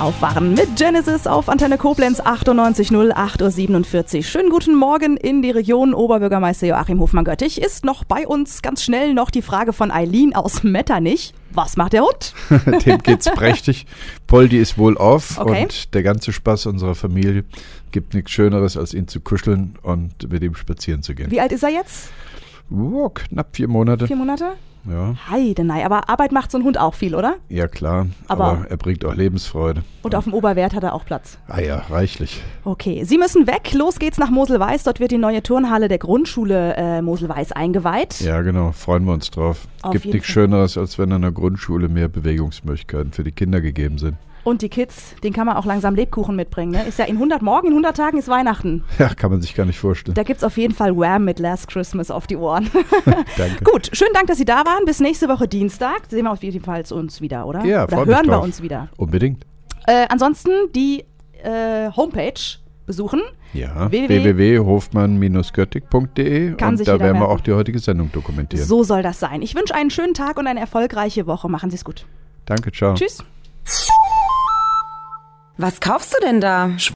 Aufwachen mit Genesis auf Antenne Koblenz 98.0, 8.47 Uhr. Schönen guten Morgen in die Region. Oberbürgermeister Joachim Hofmann-Göttich ist noch bei uns. Ganz schnell noch die Frage von Eileen aus Metternich. Was macht der Hund? Dem geht's prächtig. Poldi ist wohlauf Okay. Und der ganze Spaß unserer Familie gibt nichts Schöneres, als ihn zu kuscheln und mit ihm spazieren zu gehen. Wie alt ist er jetzt? Knapp 4 Monate. 4 Monate? Ja. Heidenei, aber Arbeit macht so ein Hund auch viel, oder? Ja, klar. Aber er bringt auch Lebensfreude. Und auf dem Oberwert hat er auch Platz. Ah ja, reichlich. Okay, Sie müssen weg. Los geht's nach Mosel-Weiß. Dort wird die neue Turnhalle der Grundschule Mosel-Weiß eingeweiht. Ja, genau. Freuen wir uns drauf. Auf Gibt jeden nichts Fall. Schöneres, als wenn an der Grundschule mehr Bewegungsmöglichkeiten für die Kinder gegeben sind. Und die Kids, den kann man auch langsam Lebkuchen mitbringen. Ne? Ist ja in 100 Tagen ist Weihnachten. Ja, kann man sich gar nicht vorstellen. Da gibt's auf jeden Fall Wham mit Last Christmas auf die Ohren. Danke. Gut, schönen Dank, dass Sie da waren. Bis nächste Woche Dienstag. Sehen wir auf jeden Fall uns wieder, oder? Ja, oder freu mich hören wir drauf. uns wieder. Unbedingt. Ansonsten die Homepage besuchen. Ja, www. www.hofmann-göttig.de Kann und sich da jeder werden wir merken. auch die heutige Sendung dokumentieren. So soll das sein. Ich wünsche einen schönen Tag und eine erfolgreiche Woche. Machen Sie es gut. Danke, ciao. Tschüss. Was kaufst du denn da?